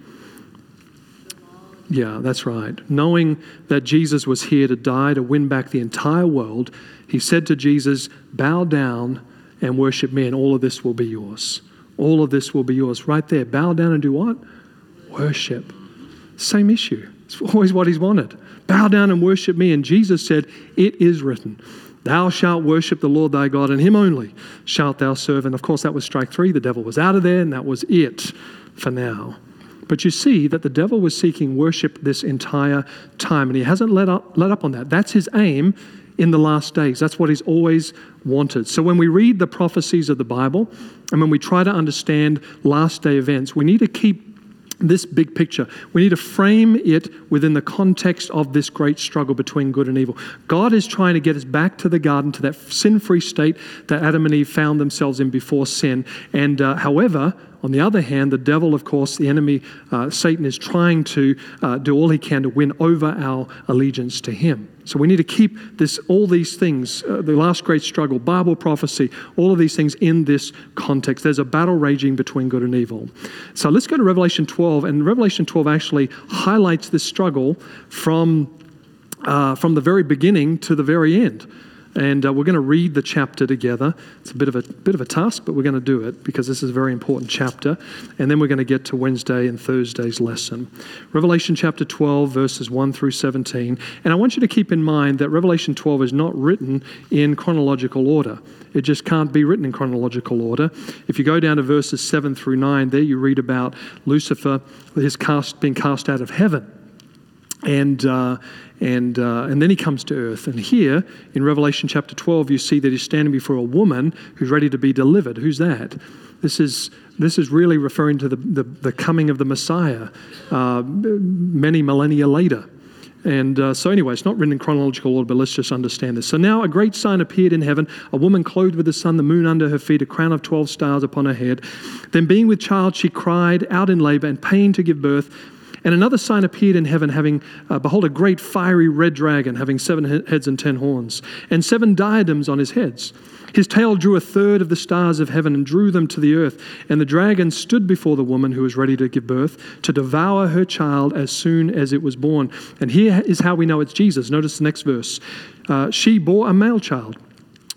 Yeah, that's right. Knowing that Jesus was here to die, to win back the entire world, he said to Jesus, bow down and worship me, and all of this will be yours. All of this will be yours. Right there, bow down and do what? Worship. Same issue. It's always what he's wanted. Bow down and worship me. And Jesus said, it is written, thou shalt worship the Lord thy God, and him only shalt thou serve. And of course, that was strike three. The devil was out of there, and that was it for now. But you see that the devil was seeking worship this entire time, and he hasn't let up, let up on that. That's his aim in the last days. That's what he's always wanted. So when we read the prophecies of the Bible, and when we try to understand last day events, we need to keep this big picture. We need to frame it within the context of this great struggle between good and evil. God is trying to get us back to the garden, to that sin-free state that Adam and Eve found themselves in before sin. And uh, however, on the other hand, the devil, of course, the enemy, uh, Satan, is trying to uh, do all he can to win over our allegiance to him. So we need to keep this, all these things, uh, the last great struggle, Bible prophecy, all of these things in this context. There's a battle raging between good and evil. So let's go to Revelation twelve, and Revelation twelve actually highlights this struggle from, uh, from the very beginning to the very end. And uh, we're going to read the chapter together. It's a bit of a bit of a task, but we're going to do it because this is a very important chapter. And then we're going to get to Wednesday and Thursday's lesson. Revelation chapter twelve, verses one through seventeen. And I want you to keep in mind that Revelation twelve is not written in chronological order. It just can't be written in chronological order. If you go down to verses seven through nine, there you read about Lucifer, his cast, being cast out of heaven. And uh, and uh, and then he comes to earth. And here in Revelation chapter twelve, you see that he's standing before a woman who's ready to be delivered. Who's that? This is this is really referring to the the, the coming of the Messiah uh, many millennia later. And uh, so anyway, it's not written in chronological order, but let's just understand this. So now a great sign appeared in heaven, a woman clothed with the sun, the moon under her feet, a crown of twelve stars upon her head. Then being with child, she cried out in labor and pain to give birth. And another sign appeared in heaven, having, uh, behold, a great fiery red dragon, having seven he- heads and ten horns, and seven diadems on his heads. His tail drew a third of the stars of heaven and drew them to the earth. And the dragon stood before the woman who was ready to give birth to devour her child as soon as it was born. And here is how we know it's Jesus. Notice the next verse. Uh, she bore a male child,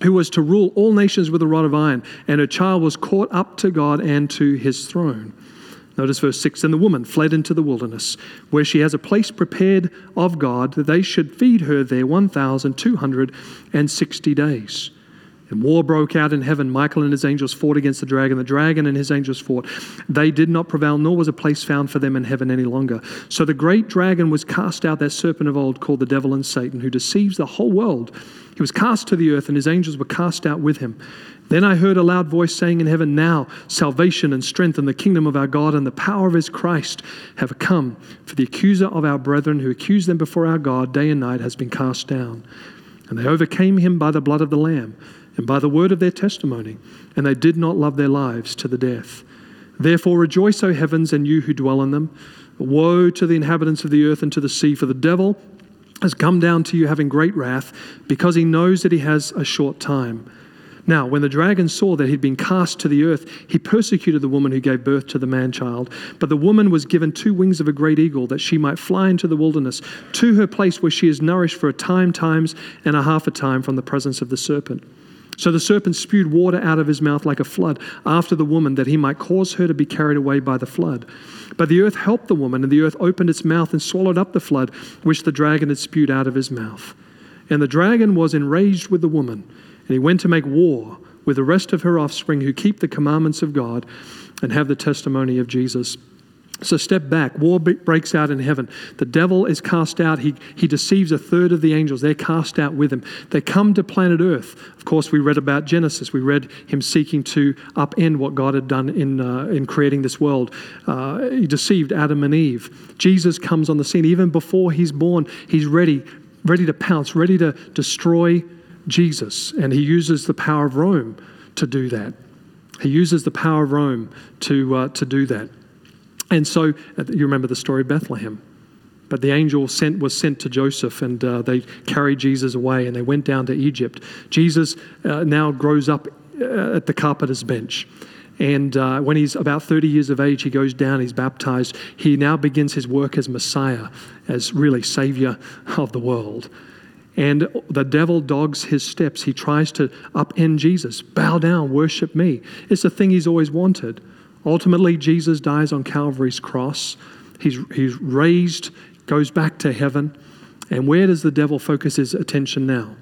who was to rule all nations with a rod of iron, and her child was caught up to God and to his throne. Notice verse six, and the woman fled into the wilderness, where she has a place prepared of God, that they should feed her there one thousand two hundred sixty days. And war broke out in heaven. Michael and his angels fought against the dragon. The dragon and his angels fought. They did not prevail, nor was a place found for them in heaven any longer. So the great dragon was cast out, that serpent of old, called the devil and Satan, who deceives the whole world. He was cast to the earth, and his angels were cast out with him. Then I heard a loud voice saying in heaven, now salvation and strength and the kingdom of our God and the power of his Christ have come. For the accuser of our brethren, who accused them before our God day and night, has been cast down. And they overcame him by the blood of the Lamb and by the word of their testimony, and they did not love their lives to the death. Therefore rejoice, O heavens, and you who dwell in them. Woe to the inhabitants of the earth and to the sea, for the devil has come down to you having great wrath, because he knows that he has a short time. Now, when the dragon saw that he'd been cast to the earth, he persecuted the woman who gave birth to the man-child. But the woman was given two wings of a great eagle, that she might fly into the wilderness, to her place where she is nourished for a time, times, and a half a time from the presence of the serpent. So the serpent spewed water out of his mouth like a flood after the woman, that he might cause her to be carried away by the flood. But the earth helped the woman, and the earth opened its mouth and swallowed up the flood which the dragon had spewed out of his mouth. And the dragon was enraged with the woman, and he went to make war with the rest of her offspring who keep the commandments of God and have the testimony of Jesus. So step back. War breaks out in heaven. The devil is cast out. He, he deceives a third of the angels. They're cast out with him. They come to planet Earth. Of course, we read about Genesis. We read him seeking to upend what God had done in, uh, in creating this world. Uh, he deceived Adam and Eve. Jesus comes on the scene. Even before he's born, he's ready, ready to pounce, ready to destroy Jesus. And he uses the power of Rome to do that. He uses the power of Rome to uh, to do that. And so, you remember the story of Bethlehem. But the angel sent was sent to Joseph, and uh, they carried Jesus away, and they went down to Egypt. Jesus uh, now grows up uh, at the carpenter's bench. And uh, when he's about thirty years of age, he goes down, he's baptized. He now begins his work as Messiah, as really Savior of the world. And the devil dogs his steps. He tries to upend Jesus. Bow down, worship me. It's the thing he's always wanted. Ultimately, Jesus dies on Calvary's cross. He's, he's raised, goes back to heaven. And where does the devil focus his attention now?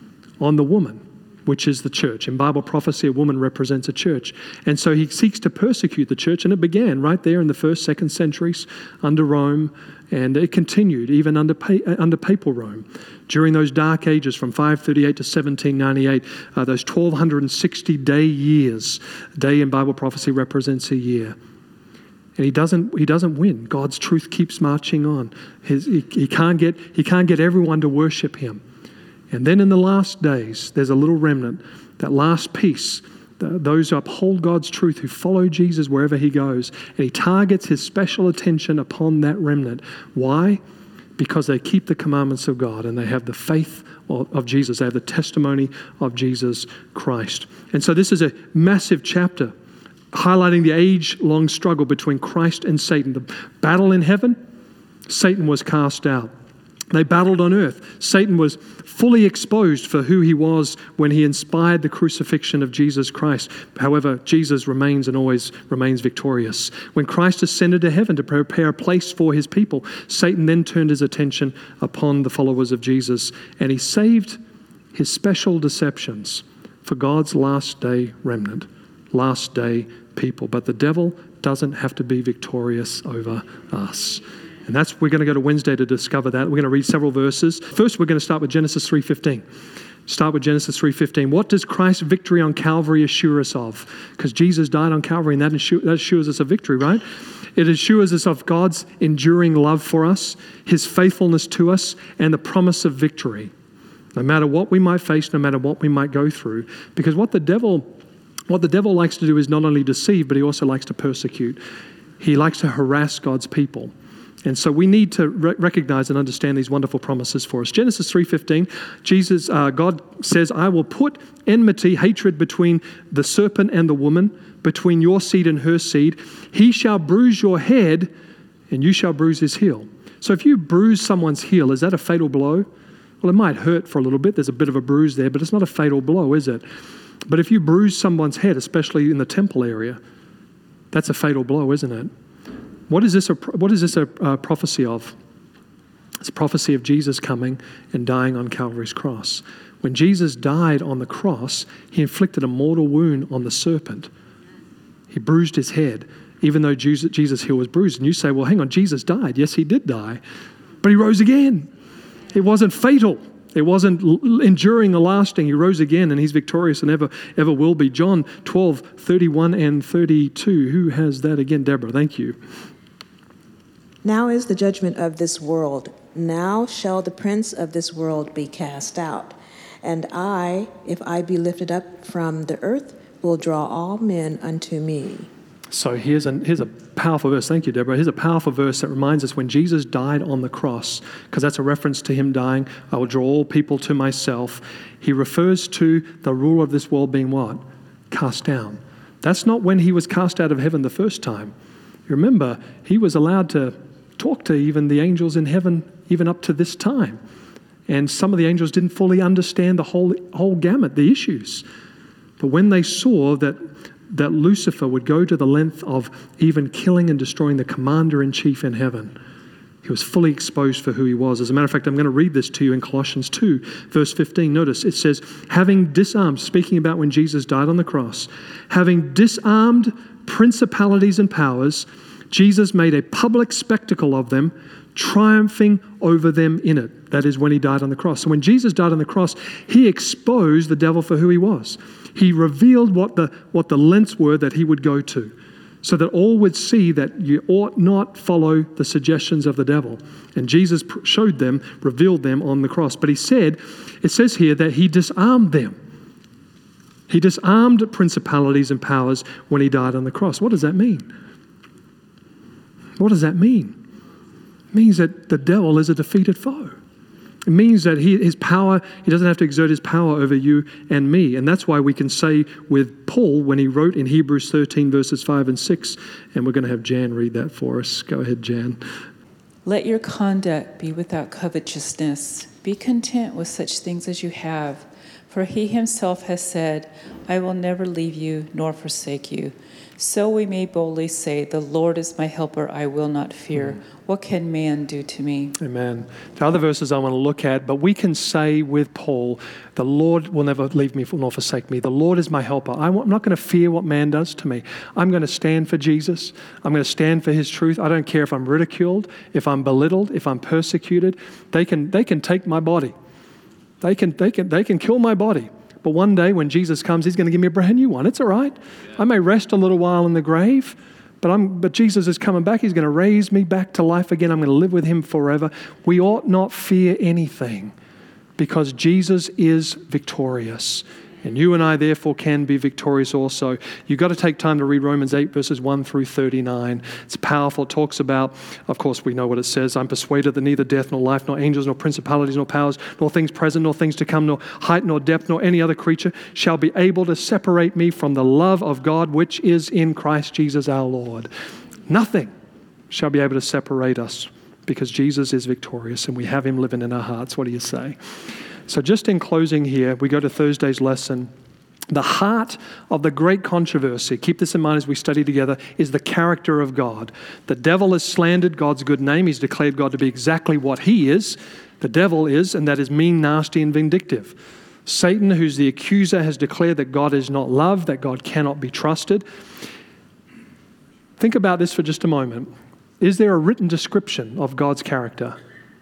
On the woman, which is the church. In Bible prophecy, a woman represents a church. And so he seeks to persecute the church. And it began right there in the first, second centuries under Rome. And it continued even under, under papal Rome. During those dark ages from five thirty-eight to seventeen ninety-eight, uh, those one thousand two hundred sixty day years, day in Bible prophecy represents a year. And he doesn't, he doesn't win. God's truth keeps marching on. His, he, he, can't get, he can't get everyone to worship him. And then in the last days, there's a little remnant, that last piece, the, those who uphold God's truth, who follow Jesus wherever he goes. And he targets his special attention upon that remnant. Why? Because they keep the commandments of God and they have the faith of, of Jesus. They have the testimony of Jesus Christ. And so this is a massive chapter highlighting the age-long struggle between Christ and Satan. The battle in heaven, Satan was cast out. They battled on earth. Satan was fully exposed for who he was when he inspired the crucifixion of Jesus Christ. However, Jesus remains and always remains victorious. When Christ ascended to heaven to prepare a place for his people, Satan then turned his attention upon the followers of Jesus, and he saved his special deceptions for God's last day remnant, last day people. But the devil doesn't have to be victorious over us. And that's, we're going to go to Wednesday to discover that. We're going to read several verses. First, we're going to start with Genesis three fifteen. Start with Genesis three fifteen. What does Christ's victory on Calvary assure us of? Because Jesus died on Calvary, and that, assure, that assures us of victory, right? It assures us of God's enduring love for us, his faithfulness to us, and the promise of victory. No matter what we might face, no matter what we might go through. Because what the devil, what the devil likes to do is not only deceive, but he also likes to persecute. He likes to harass God's people. And so we need to re- recognize and understand these wonderful promises for us. Genesis three fifteen, Jesus, uh, God says, I will put enmity, hatred between the serpent and the woman, between your seed and her seed. He shall bruise your head, and you shall bruise his heel. So if you bruise someone's heel, is that a fatal blow? Well, it might hurt for a little bit. There's a bit of a bruise there, but it's not a fatal blow, is it? But if you bruise someone's head, especially in the temple area, that's a fatal blow, isn't it? What is this a, what is this a, a prophecy of? It's a prophecy of Jesus coming and dying on Calvary's cross. When Jesus died on the cross, he inflicted a mortal wound on the serpent. He bruised his head, even though Jesus, Jesus' heel was bruised. And you say, well, hang on, Jesus died. Yes, he did die, but he rose again. It wasn't fatal. It wasn't enduring or lasting. He rose again, and he's victorious and ever, ever will be. John twelve, thirty-one and thirty-two. Who has that again? Deborah, thank you. Now is the judgment of this world. Now shall the prince of this world be cast out. And I, if I be lifted up from the earth, will draw all men unto me. So here's a, here's a powerful verse. Thank you, Deborah. Here's a powerful verse that reminds us when Jesus died on the cross, because that's a reference to him dying, I will draw all people to myself. He refers to the ruler of this world being what? Cast down. That's not when he was cast out of heaven the first time. Remember, he was allowed to talk to even the angels in heaven, even up to this time. And some of the angels didn't fully understand the whole, whole gamut, the issues. But when they saw that that Lucifer would go to the length of even killing and destroying the commander-in-chief in heaven, he was fully exposed for who he was. As a matter of fact, I'm going to read this to you in Colossians two, verse fifteen. Notice, it says, having disarmed, speaking about when Jesus died on the cross, having disarmed principalities and powers, Jesus made a public spectacle of them, triumphing over them in it. That is when he died on the cross. So when Jesus died on the cross, he exposed the devil for who he was. He revealed what the, what the lengths were that he would go to, so that all would see that you ought not follow the suggestions of the devil. And Jesus showed them, revealed them on the cross. But he said, it says here that he disarmed them. He disarmed principalities and powers when he died on the cross. What does that mean? What does that mean? It means that the devil is a defeated foe. It means that he, his power, he doesn't have to exert his power over you and me. And that's why we can say with Paul when he wrote in Hebrews thirteen, verses five and six, and we're going to have Jan read that for us. Go ahead, Jan. Let your conduct be without covetousness. Be content with such things as you have. For he himself has said, I will never leave you nor forsake you. So we may boldly say, the Lord is my helper, I will not fear. Mm. What can man do to me? Amen. The other verses I want to look at, but we can say with Paul, the Lord will never leave me nor forsake me. The Lord is my helper. I'm not going to fear what man does to me. I'm going to stand for Jesus. I'm going to stand for his truth. I don't care if I'm ridiculed, if I'm belittled, if I'm persecuted. They can, they can take my body. They can, they can, they can kill my body. But one day when Jesus comes, he's going to give me a brand new one. It's all right. Yeah. I may rest a little while in the grave, but I'm. But Jesus is coming back. He's going to raise me back to life again. I'm going to live with him forever. We ought not fear anything because Jesus is victorious. And you and I, therefore, can be victorious also. You've got to take time to read Romans eight, verses one through thirty-nine. It's powerful. It talks about, of course, we know what it says. I'm persuaded that neither death, nor life, nor angels, nor principalities, nor powers, nor things present, nor things to come, nor height, nor depth, nor any other creature shall be able to separate me from the love of God, which is in Christ Jesus our Lord. Nothing shall be able to separate us because Jesus is victorious and we have him living in our hearts. What do you say? So just in closing here, we go to Thursday's lesson. The heart of the great controversy, keep this in mind as we study together, is the character of God. The devil has slandered God's good name. He's declared God to be exactly what he is. The devil is, and that is mean, nasty, and vindictive. Satan, who's the accuser, has declared that God is not love, that God cannot be trusted. Think about this for just a moment. Is there a written description of God's character?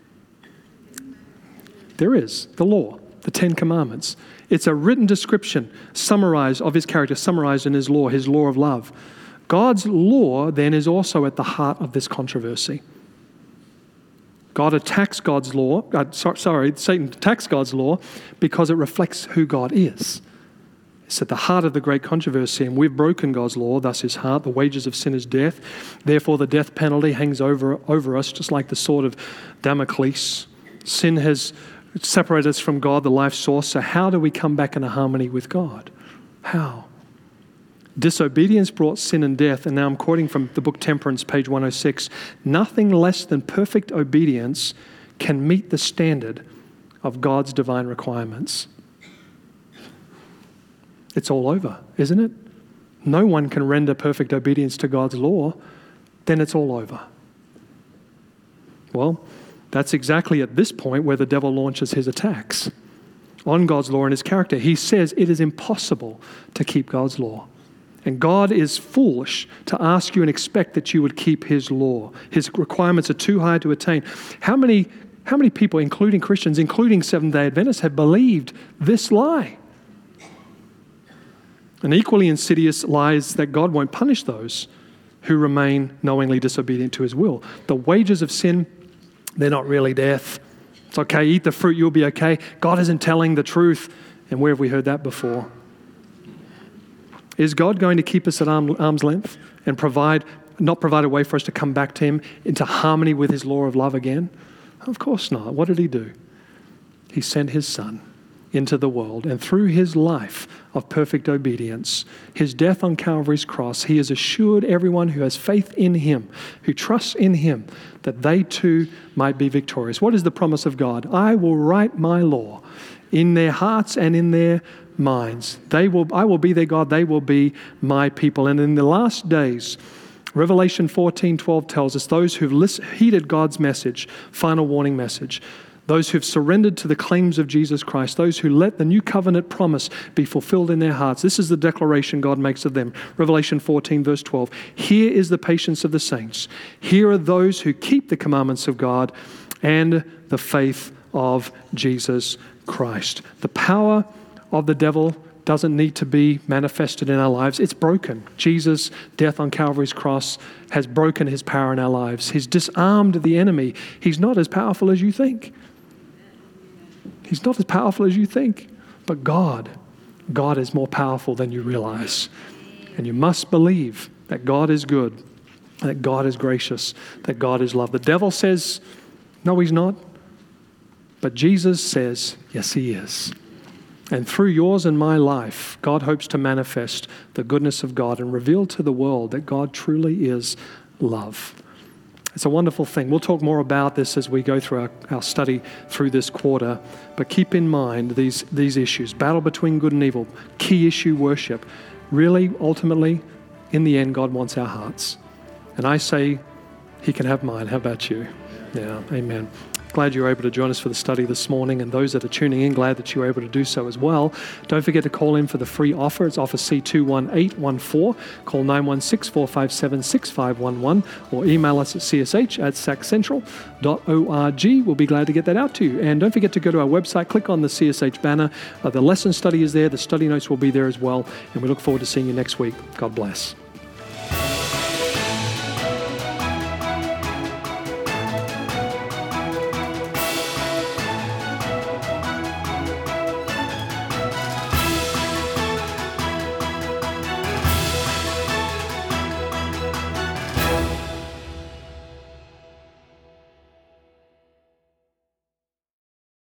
There is, the law, the Ten Commandments. It's a written description summarized of his character, summarized in his law, his law of love. God's law then is also at the heart of this controversy. God attacks God's law, uh, so, sorry, Satan attacks God's law because it reflects who God is. It's at the heart of the great controversy, and we've broken God's law, thus his heart. The wages of sin is death. Therefore, the death penalty hangs over, over us, just like the sword of Damocles. Sin has separated us from God, the life source. So how do we come back into harmony with God? How? Disobedience brought sin and death. And now I'm quoting from the book Temperance, page one oh six. Nothing less than perfect obedience can meet the standard of God's divine requirements, it's all over, isn't it? No one can render perfect obedience to God's law, then it's all over. Well, that's exactly at this point where the devil launches his attacks on God's law and his character. He says it is impossible to keep God's law. And God is foolish to ask you and expect that you would keep his law. His requirements are too high to attain. How many, how many people, including Christians, including Seventh-day Adventists, have believed this lie? An equally insidious lie is that God won't punish those who remain knowingly disobedient to his will. The wages of sin, they're not really death. It's okay, eat the fruit, you'll be okay. God isn't telling the truth. And where have we heard that before? Is God going to keep us at arm, arm's length and provide, not provide a way for us to come back to him into harmony with his law of love again? Of course not. What did he do? He sent his son into the world, and through his life of perfect obedience, his death on Calvary's cross, he has assured everyone who has faith in him, who trusts in him, that they too might be victorious. What is the promise of God? I will write my law in their hearts and in their minds. They will, I will be their God, they will be my people. And in the last days, Revelation fourteen twelve tells us those who've listened, heeded God's message, final warning message, those who've surrendered to the claims of Jesus Christ, those who let the new covenant promise be fulfilled in their hearts. This is the declaration God makes of them. Revelation fourteen verse twelve. Here is the patience of the saints. Here are those who keep the commandments of God and the faith of Jesus Christ. The power of the devil doesn't need to be manifested in our lives. It's broken. Jesus' death on Calvary's cross has broken his power in our lives. He's disarmed the enemy. He's not as powerful as you think. He's not as powerful as you think. But God, God is more powerful than you realize. And you must believe that God is good, that God is gracious, that God is love. The devil says, no, he's not. But Jesus says, yes, he is. And through yours and my life, God hopes to manifest the goodness of God and reveal to the world that God truly is love. It's a wonderful thing. We'll talk more about this as we go through our, our study through this quarter. But keep in mind these, these issues. Battle between good and evil. Key issue, worship. Really, ultimately, in the end, God wants our hearts. And I say, he can have mine. How about you? Yeah, amen. Glad you were able to join us for the study this morning, and those that are tuning in, glad that you were able to do so as well. Don't forget to call in for the free offer. It's offer C two one eight one four. Call nine one six, four five seven, six five one one or email us at c s h at sac central dot org. We'll be glad to get that out to you. And don't forget to go to our website, click on the C S H banner. Uh, the lesson study is there. The study notes will be there as well. And we look forward to seeing you next week. God bless.